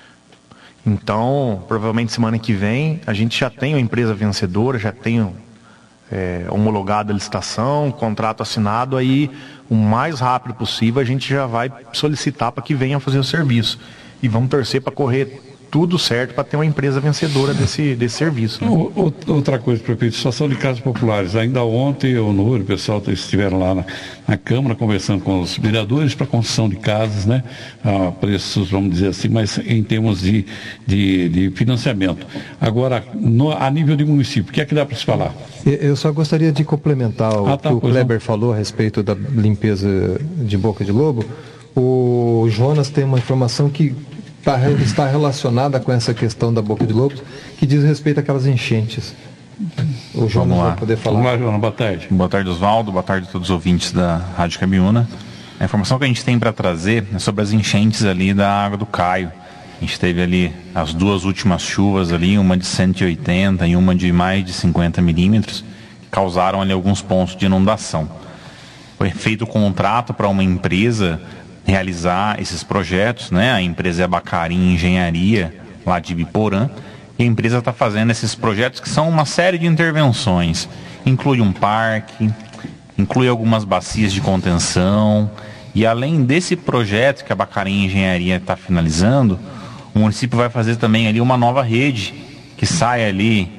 Então, provavelmente semana que vem, a gente já tem uma empresa vencedora, já tem homologada a licitação, contrato assinado, aí o mais rápido possível a gente já vai solicitar para que venha fazer o serviço. E vamos torcer para correr tudo certo para ter uma empresa vencedora desse serviço. Né? Outra coisa, prefeito, situação de casas populares. Ainda ontem, o pessoal estiveram lá na Câmara conversando com os vereadores para construção de casas, né? Preços, vamos dizer assim, mas em termos de financiamento. Agora, a nível de município, o que é que dá para se falar? Eu só gostaria de complementar o que o Kleber falou a respeito da limpeza de boca de lobo. O Jonas tem uma informação que está relacionada com essa questão da boca de lobos, que diz respeito àquelas enchentes. O Jonas vai poder falar. Vamos lá, Jonas, boa tarde. Boa tarde, Oswaldo, boa tarde a todos os ouvintes da Rádio Cabiúna. A informação que a gente tem para trazer é sobre as enchentes ali da Água do Caio. A gente teve ali as 2 últimas chuvas ali, uma de 180 e uma de mais de 50 milímetros, que causaram ali alguns pontos de inundação. Foi feito o contrato para uma empresa realizar esses projetos, né? A empresa é a Bacarim Engenharia, lá de Biporã, e a empresa está fazendo esses projetos que são uma série de intervenções. Inclui um parque, inclui algumas bacias de contenção, e além desse projeto que a Bacarim Engenharia está finalizando, o município vai fazer também ali uma nova rede, que sai ali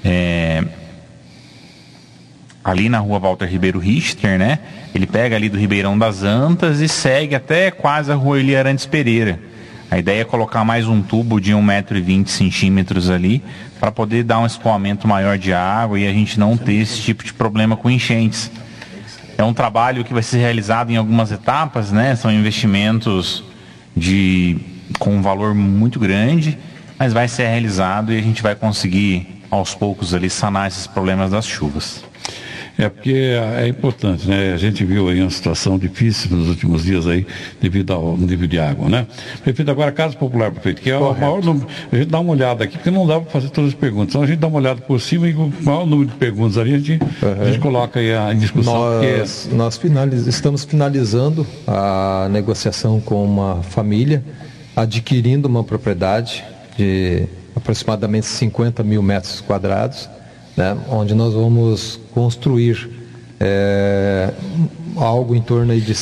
na rua Walter Ribeiro Richter, né? Ele pega ali do Ribeirão das Antas e segue até quase a rua Eli Arantes Pereira. A ideia é colocar mais um tubo de 1,20 m ali, para poder dar um escoamento maior de água e a gente não ter esse tipo de problema com enchentes. É um trabalho que vai ser realizado em algumas etapas, né? São investimentos com um valor muito grande, mas vai ser realizado e a gente vai conseguir, aos poucos, ali, sanar esses problemas das chuvas. Porque é importante, né? A gente viu aí uma situação difícil nos últimos dias aí, devido ao nível de água, né? Prefeito, agora Casa Popular, prefeito, que é o maior número. A gente dá uma olhada aqui, porque não dá para fazer todas as perguntas. Então a gente dá uma olhada por cima e o maior número de perguntas ali a gente coloca aí em discussão. Nós estamos finalizando a negociação com uma família, adquirindo uma propriedade de aproximadamente 50 mil metros quadrados, né, onde nós vamos construir algo em torno aí de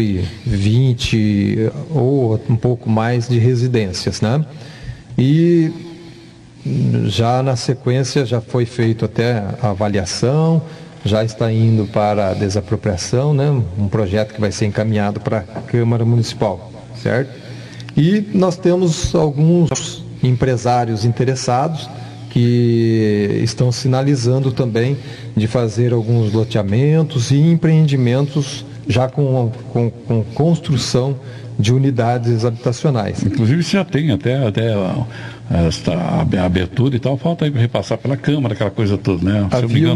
120 ou um pouco mais de residências, né? E já na sequência já foi feito até a avaliação, já está indo para a desapropriação, né? Um projeto que vai ser encaminhado para a Câmara Municipal, certo? E nós temos alguns empresários interessados que estão sinalizando também de fazer alguns loteamentos e empreendimentos já com construção de unidades habitacionais. Inclusive você já tem até esta abertura e tal, falta aí para repassar pela Câmara, aquela coisa toda, né? Havia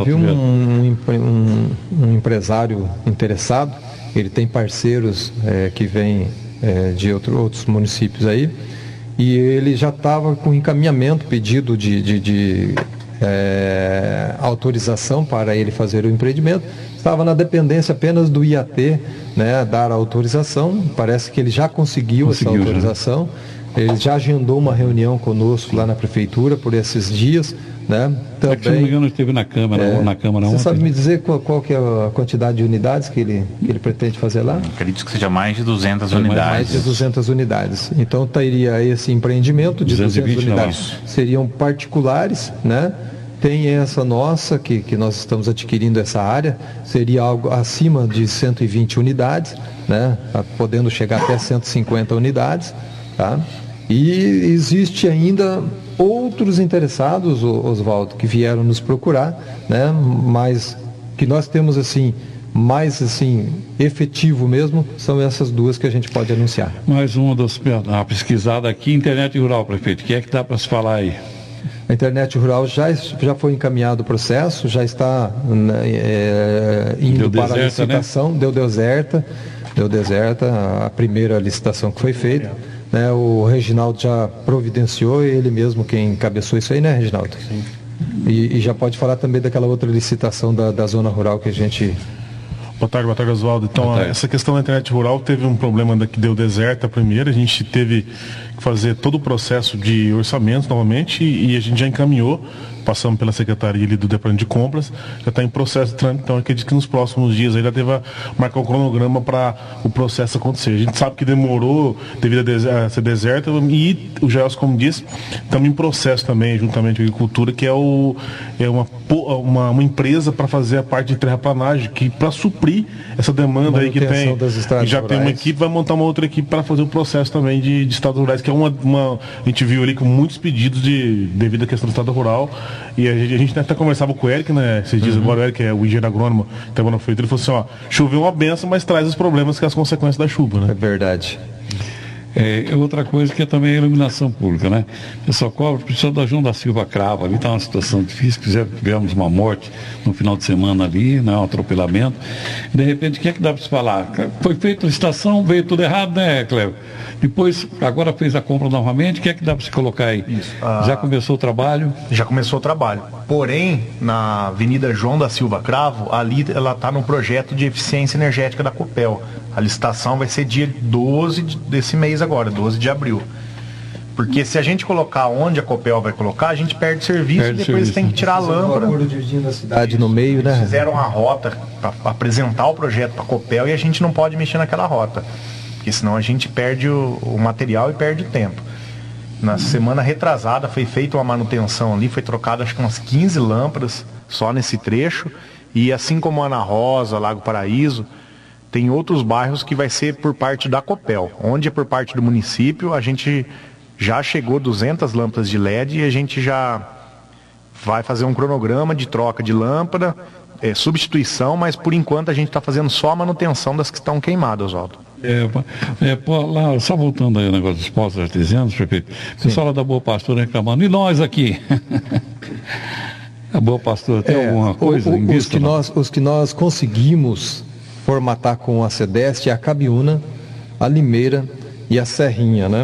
um empresário interessado, ele tem parceiros que vêm de outros municípios aí, e ele já estava com encaminhamento, pedido de autorização para ele fazer o empreendimento. Estava na dependência apenas do IAT, né, dar a autorização. Parece que ele já conseguiu essa autorização. Ele já agendou uma reunião conosco lá na prefeitura por esses dias, né? Também, se não me engano, esteve na Câmara ontem. Você sabe me dizer qual que é a quantidade de unidades que ele pretende fazer lá? Acredito que seja mais de 200 unidades. Mais de 200 unidades. Então teria esse empreendimento de 200 unidades. Seriam particulares, né? Tem essa nossa, que nós estamos adquirindo essa área, seria algo acima de 120 unidades, né? Podendo chegar até 150 unidades, tá? E existe ainda outros interessados, Oswaldo, que vieram nos procurar, né? Mas que nós temos assim, mais assim, efetivo mesmo, são essas duas que a gente pode anunciar. Mais uma a pesquisada aqui, internet rural, prefeito, o que é que dá para se falar aí? A internet rural já foi encaminhado o processo, já está indo para a licitação, né? Deu deserta a primeira licitação que foi feita, né? O Reginaldo já providenciou, ele mesmo quem encabeçou isso aí, né, Reginaldo? Sim. E já pode falar também daquela outra licitação da zona rural que a gente... Boa tarde, Oswaldo. Então, essa questão da internet rural teve um problema que deu deserta primeiro, a gente teve que fazer todo o processo de orçamento novamente e a gente já encaminhou, passamos pela Secretaria ali do Departamento de Compras, já está em processo de trâmite, então acredito que nos próximos dias aí já deva marcar um cronograma para o processo acontecer. A gente sabe que demorou devido a ser deserta e o Gelson, como disse, estamos em processo também, juntamente com a Agricultura, que é uma empresa para fazer a parte de terraplanagem, que para suprir essa demanda aí que tem, já tem uma equipe, vai montar uma outra equipe para fazer o processo também de estados rurais, que é a gente viu ali com muitos pedidos devido à questão do estado rural, e a gente até conversava com o Eric, né, esses dias agora, o Eric é o engenheiro agrônomo, estava na prefeitura, ele falou assim, choveu uma benção, mas traz os problemas que é as consequências da chuva, né? É verdade. Outra coisa que é também a iluminação pública, né? O pessoal cobra, precisa da João da Silva Cravo, ali está uma situação difícil, tivemos uma morte no final de semana ali, né? Um atropelamento. De repente, o que é que dá para se falar? Foi feita a licitação, veio tudo errado, né, Cléber? Depois, agora fez a compra novamente, o que é que dá para se colocar aí? Isso. Já começou o trabalho? Já começou o trabalho. Porém, na Avenida João da Silva Cravo, ali ela está no projeto de eficiência energética da Copel. A licitação vai ser dia 12 desse mês agora, 12 de abril. Porque se a gente colocar onde a Copel vai colocar, a gente perde serviço e depois tem que tirar a lâmpada. Da cidade no meio, né? Fizeram uma rota para apresentar o projeto para a Copel e a gente não pode mexer naquela rota. Porque senão a gente perde o material e perde o tempo. Na semana retrasada foi feita uma manutenção ali, foi trocado acho que umas 15 lâmpadas só nesse trecho. E assim como Ana Rosa, Lago Paraíso, tem outros bairros que vai ser por parte da Copel. Onde é por parte do município, a gente já chegou 200 lâmpadas de LED e a gente já vai fazer um cronograma de troca de lâmpada, substituição, mas por enquanto a gente está fazendo só a manutenção das que estão queimadas, Oswaldo. Lá, só voltando aí ao negócio dos postos artesianos, prefeito, o pessoal lá da Boa Pastora reclamando, e nós aqui? A Boa Pastora tem alguma coisa em vista? Os que nós conseguimos formatar com a CEDEST é a Cabiúna, a Limeira e a Serrinha, né?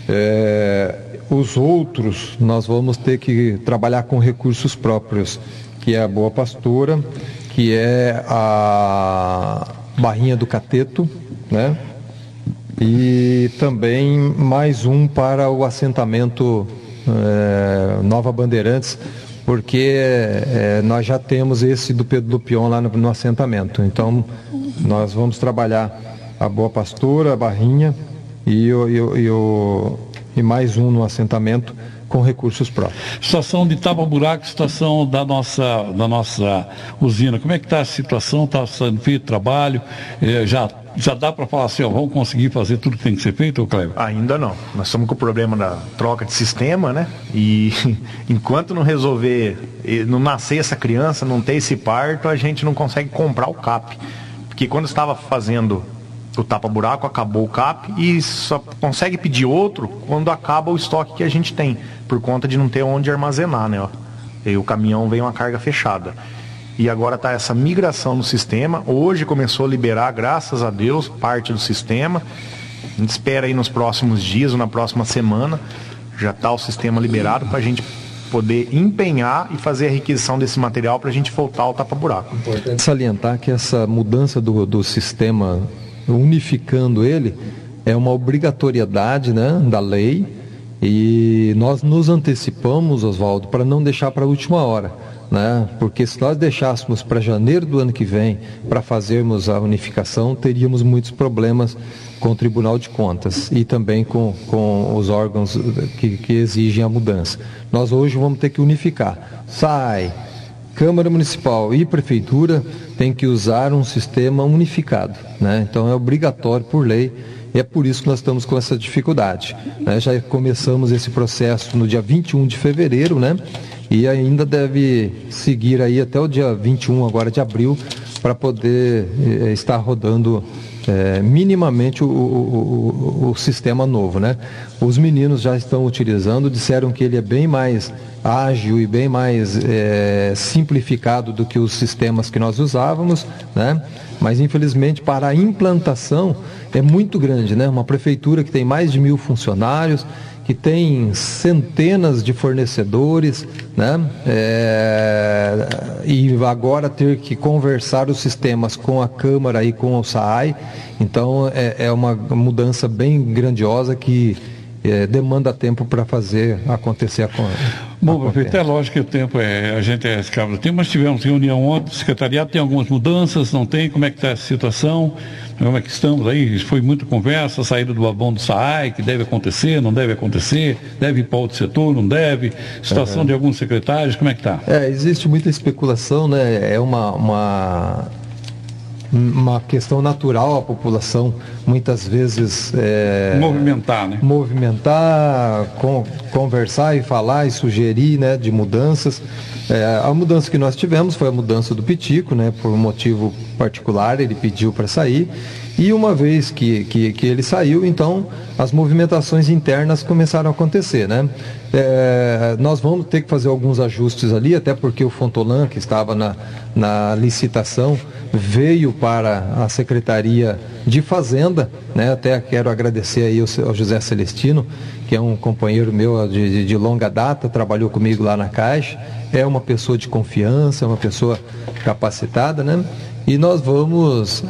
Os outros nós vamos ter que trabalhar com recursos próprios, que é a Boa Pastora, que é a Barrinha do Cateto, né? E também mais um para o assentamento Nova Bandeirantes, porque nós já temos esse do Pedro Lupion lá no assentamento. Então, nós vamos trabalhar a Boa Pastora, a Barrinha e mais um no assentamento com recursos próprios. Situação de tapa-buraco, situação da nossa usina. Como é que está a situação? Está sendo feito trabalho? Já dá para falar assim, vamos conseguir fazer tudo que tem que ser feito, Cléber? Ainda não. Nós estamos com o problema da troca de sistema, né? E enquanto não resolver, não nascer essa criança, não ter esse parto, a gente não consegue comprar o CAP. Porque quando estava fazendo o tapa-buraco, acabou o CAP e só consegue pedir outro quando acaba o estoque que a gente tem, por conta de não ter onde armazenar, né? E o caminhão vem uma carga fechada. E agora está essa migração no sistema. Hoje começou a liberar, graças a Deus, parte do sistema. A gente espera aí nos próximos dias ou na próxima semana já está o sistema liberado para a gente poder empenhar e fazer a requisição desse material para a gente voltar ao tapa-buraco. Importante salientar que essa mudança do sistema, unificando ele, é uma obrigatoriedade, né, da lei, e nós nos antecipamos, Oswaldo, para não deixar para a última hora, né? Porque se nós deixássemos para janeiro do ano que vem para fazermos a unificação, teríamos muitos problemas com o Tribunal de Contas e também com os órgãos que exigem a mudança. Nós hoje vamos ter que unificar. Câmara Municipal e Prefeitura tem que usar um sistema unificado, né? Então é obrigatório por lei. E é por isso que nós estamos com essa dificuldade, né? Já começamos esse processo no dia 21 de fevereiro, né? E ainda deve seguir aí até o dia 21 agora de abril para poder estar rodando minimamente o sistema novo, né? Os meninos já estão utilizando, disseram que ele é bem mais ágil e bem mais simplificado do que os sistemas que nós usávamos, né? Mas infelizmente para a implantação é muito grande, né? Uma prefeitura que tem mais de 1.000 funcionários, que tem centenas de fornecedores, né? E agora ter que conversar os sistemas com a Câmara e com o SAAI, então é uma mudança bem grandiosa que demanda tempo para fazer acontecer a coisa. Bom, prefeito, é lógico que o tempo a gente é escravo do tempo, mas tivemos reunião ontem, o secretariado tem algumas mudanças, não tem? Como é que está essa situação? Como é que estamos aí? Foi muita conversa, saída do babão do SAAI, que deve acontecer, não deve acontecer, deve ir para outro setor, não deve, situação de alguns secretários, como é que está? Existe muita especulação, né? É uma questão natural a população muitas vezes movimentar, né? Conversar e falar e sugerir, né, de mudanças. A mudança que nós tivemos foi a mudança do Pitico, né, por um motivo particular, ele pediu para sair, e uma vez que ele saiu, então as movimentações internas começaram a acontecer, né? Nós vamos ter que fazer alguns ajustes ali, até porque o Fontolan, que estava na licitação, veio para a Secretaria de Fazenda, né? Até quero agradecer aí ao José Celestino, que é um companheiro meu de longa data, trabalhou comigo lá na Caixa, é uma pessoa de confiança, é uma pessoa capacitada, né? E nós vamos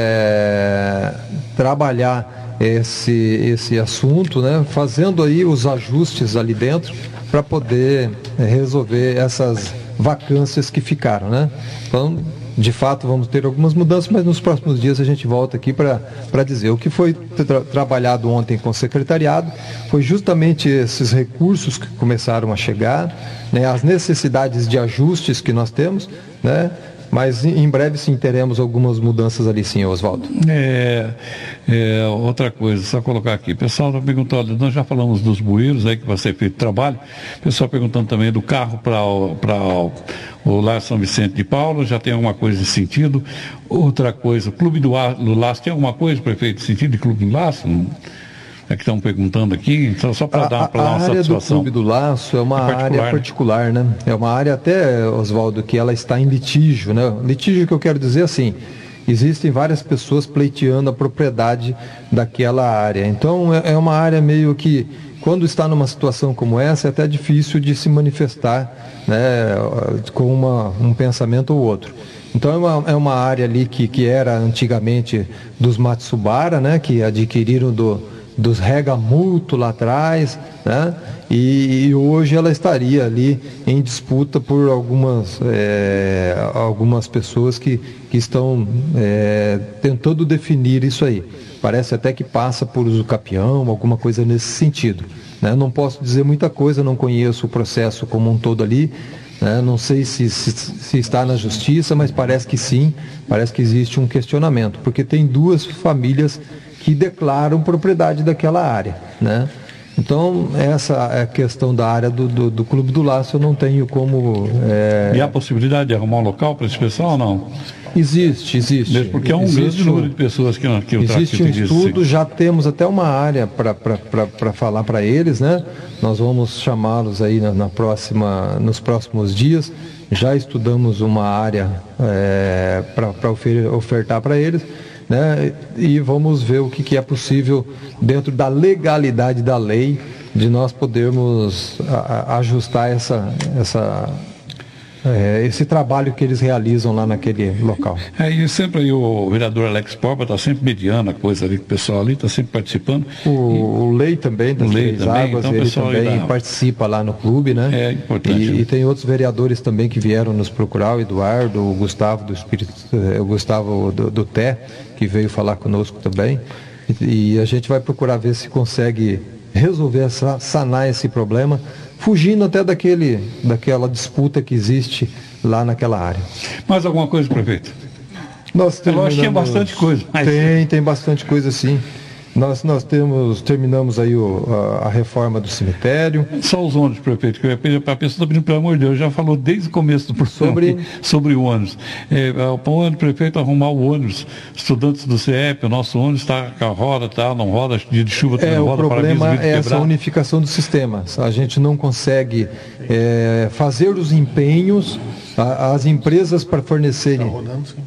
trabalhar esse assunto, né? Fazendo aí os ajustes ali dentro para poder resolver essas vacâncias que ficaram, né? Então, de fato, vamos ter algumas mudanças, mas nos próximos dias a gente volta aqui para dizer. O que foi trabalhado ontem com o secretariado foi justamente esses recursos que começaram a chegar, né, as necessidades de ajustes que nós temos, né? Mas em breve sim teremos algumas mudanças ali sim, Oswaldo. Outra coisa, só colocar aqui. O pessoal está perguntando, nós já falamos dos bueiros aí que vai ser feito trabalho. O pessoal perguntando também do carro para o Lar São Vicente de Paulo, já tem alguma coisa nesse sentido. Outra coisa, o Clube do Laço, tem alguma coisa, prefeito, nesse sentido de Clube do Laço? É que estão perguntando aqui, então só para dar uma satisfação. A área do Clube do Laço é uma área particular, né? É uma área até, Oswaldo, que ela está em litígio, né? Litígio que eu quero dizer assim, existem várias pessoas pleiteando a propriedade daquela área. Então é uma área meio que, quando está numa situação como essa, é até difícil de se manifestar, né, com um pensamento ou outro. Então é uma área ali que era antigamente dos Matsubara, né? Que adquiriram dos Regamulto lá atrás, né? E hoje ela estaria ali em disputa por algumas pessoas que estão tentando definir isso aí. Parece até que passa por usucapião, alguma coisa nesse sentido, né? Não posso dizer muita coisa, não conheço o processo como um todo ali, né? Não sei se está na justiça, mas parece que sim, parece que existe um questionamento, porque tem duas famílias que declaram propriedade daquela área, né? Então, essa é a questão da área do Clube do Laço, eu não tenho como... E há a possibilidade de arrumar um local para esse pessoal ou não? Existe. Mesmo porque é um grande número de pessoas que existe um estudo, já temos até uma área para falar para eles, né? Nós vamos chamá-los aí nos próximos dias, já estudamos uma área para ofertar para eles, né? E vamos ver o que é possível dentro da legalidade da lei, de nós podermos ajustar esse trabalho que eles realizam lá naquele local. E sempre aí o vereador Alex Porba está sempre mediando a coisa ali, que o pessoal ali está sempre participando. O Lei também, das Três Águas, então, ele também participa lá no clube, né? É importante. E tem outros vereadores também que vieram nos procurar, o Eduardo, o Gustavo do TÉ, que veio falar conosco também. E a gente vai procurar ver se consegue resolver, sanar esse problema, fugindo até daquela disputa que existe lá naquela área. Mais alguma coisa, prefeito? Eu acho que tem bastante coisa. Mas... Tem bastante coisa, sim. Nós terminamos aí a reforma do cemitério. Só os ônibus, prefeito, que eu ia pedir para a pessoa, está pedindo, pelo amor de Deus, já falou desde o começo do programa sobre o ônibus. Para o prefeito arrumar o ônibus, estudantes do CEP, o nosso ônibus está com a roda, não roda, dia de chuva, não roda. O problema é essa unificação dos sistemas. A gente não consegue fazer os empenhos, as empresas para fornecerem. Está rodando, sim.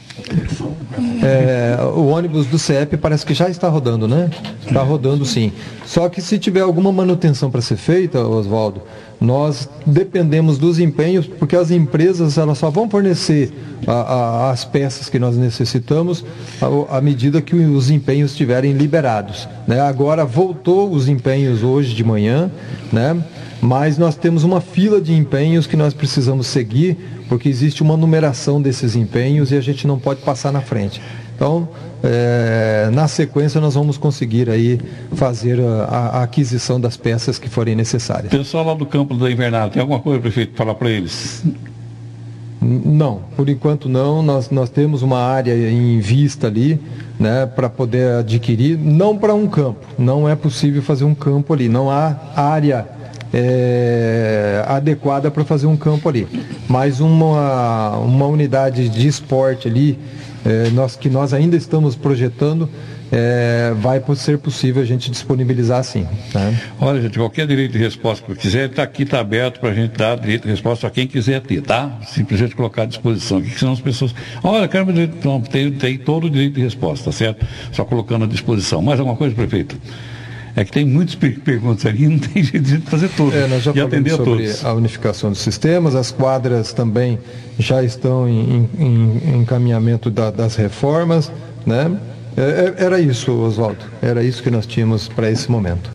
O ônibus do CEP parece que já está rodando, né? Está rodando, sim. Só que se tiver alguma manutenção para ser feita, Oswaldo, nós dependemos dos empenhos, porque as empresas elas só vão fornecer as peças que nós necessitamos à medida que os empenhos estiverem liberados, né? Agora voltou os empenhos hoje de manhã, né? Mas nós temos uma fila de empenhos que nós precisamos seguir, porque existe uma numeração desses empenhos e a gente não pode passar na frente. Então, na sequência, nós vamos conseguir aí fazer a aquisição das peças que forem necessárias. Pessoal lá do campo da Invernada, tem alguma coisa, prefeito, para falar para eles? Não, por enquanto não. Nós temos uma área em vista ali, né, para poder adquirir, não para um campo. Não é possível fazer um campo ali, não há área adequada para fazer um campo ali, mas uma unidade de esporte ali, que nós ainda estamos projetando, vai ser possível a gente disponibilizar sim, né? Olha, gente, qualquer direito de resposta que quiser, está aberto para a gente dar direito de resposta a quem quiser ter, tá? Simplesmente colocar à disposição, que senão as pessoas, olha, quero direito, não, tem todo o direito de resposta, tá certo? Só colocando à disposição. Mais alguma coisa, prefeito? É que tem muitas perguntas ali, não tem jeito de fazer tudo nós já e atender a todos. Sobre a unificação dos sistemas, as quadras também já estão em encaminhamento das reformas, né? Era isso, Oswaldo, era isso que nós tínhamos para esse momento.